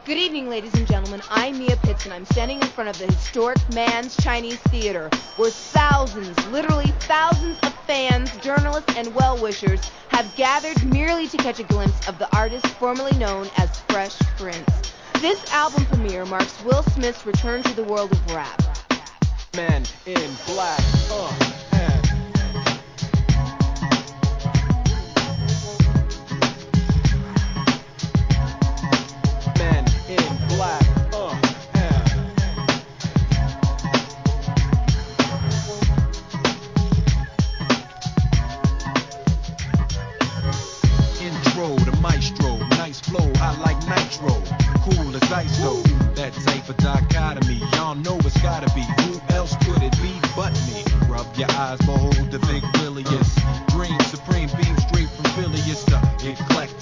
Good evening, ladies and gentlemen. I'm Mia Pitts, and I'm standing in front of the historic Mann's Chinese Theater, where thousands, literally thousands of fans, journalists, and well-wishers have gathered merely to catch a glimpse of the artist formerly known as Fresh Prince. This album premiere marks Will Smith's return to the world of rap. Men in Black.